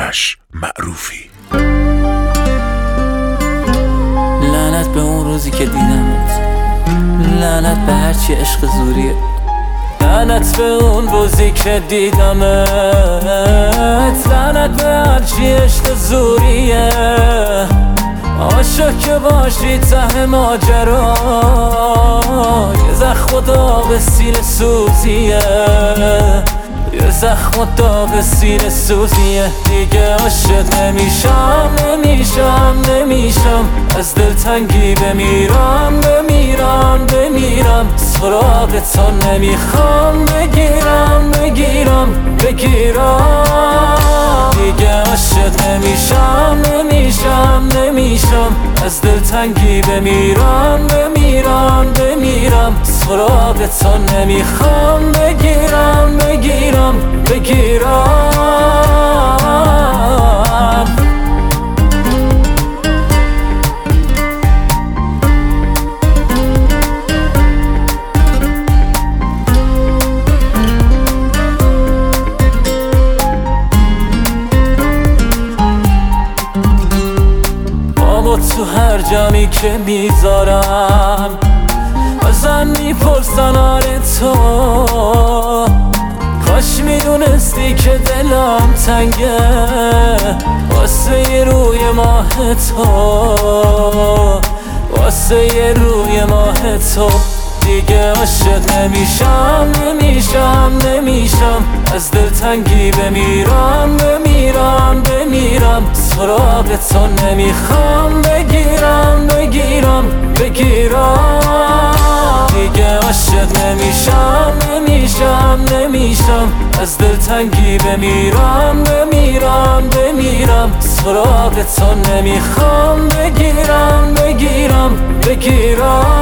آرش معروفی. لعنت به اون روزی که دیدمت، لعنت به هرچی عشق زوریه، لعنت به اون روزی که دیدمت، لعنت به هرچی عشق زوریه. عاشق که باشی ته ماجرا، یه زخم و داغ سینه سوزیه، یه زخم و داغ سینه سوزیه. دیگه عاشق نمیشم، نمیشم، نمیشم، از دلتنگی بمیرم، بمیرم، بمیرم. سراغ تو نمیخوام بگیرم، بگیرم، بگیرم. دیگه عاشق نمیشم، نمیشم، نمیشم، از دلتنگی بمیرم، بمیرم، بمیرم. سراغ تو نمیخوام بگیرم، بگیرم، بگیرم. تو هر جمعی که میذارم ازم میپرسن آره تو، کاش میدونستی که دلم تنگه واسه یه روی ماه تو، واسه یه روی ماه تو. دیگه عاشق نمیشم، نمیشم، نمیشم، از دلتنگی بمیرم، بمیرم، بمیرم. سراغ تو نمیخوام بگیرم، بگیرم، بگیرم. دیگه عاشق نمیشم، نمیشم، نمیشم، از دلتنگی بمیرم، بمیرم، بمیرم. سراغ تو نمیخوام بگیرم، بگیرم، بگیرم.